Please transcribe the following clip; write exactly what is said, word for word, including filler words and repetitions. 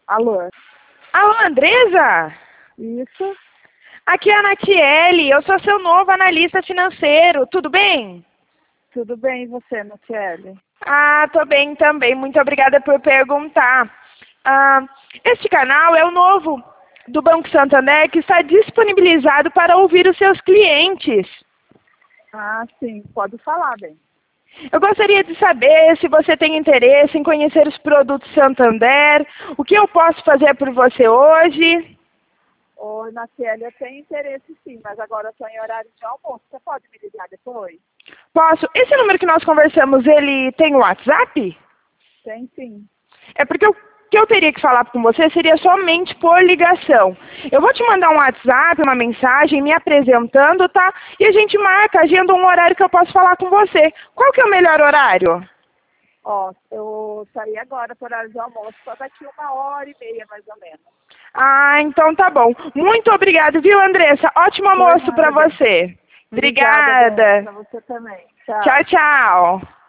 Alô? Alô, Andresa? Isso? Aqui é a Natiele, eu sou seu novo analista financeiro, tudo bem? Tudo bem, e você, Natiele? Ah, tô bem também, muito obrigada por perguntar. Ah, este canal é o novo do Banco Santander que está disponibilizado para ouvir os seus clientes. Ah, sim, pode falar, bem. Eu gostaria de saber se você tem interesse em conhecer os produtos Santander, o que eu posso fazer por você hoje? Oi, Natiele, eu tenho interesse sim, mas agora eu estou em horário de almoço. Você pode me ligar depois? Posso? Esse número que nós conversamos, ele tem WhatsApp? Tem sim. É porque o que eu teria que falar com você seria somente por ligação. Eu vou te mandar um WhatsApp, uma mensagem me apresentando, tá? E a gente marca, agenda um horário que eu posso falar com você. Qual que é o melhor horário? Ó, eu saí agora para horário de almoço, só daqui uma hora e meia, mais ou menos. Ah, então tá bom. Muito obrigada, viu, Andressa? Ótimo Por almoço para nada, bem. você. Obrigada, bem. Obrigada. Para você também. Tchau. Tchau, tchau.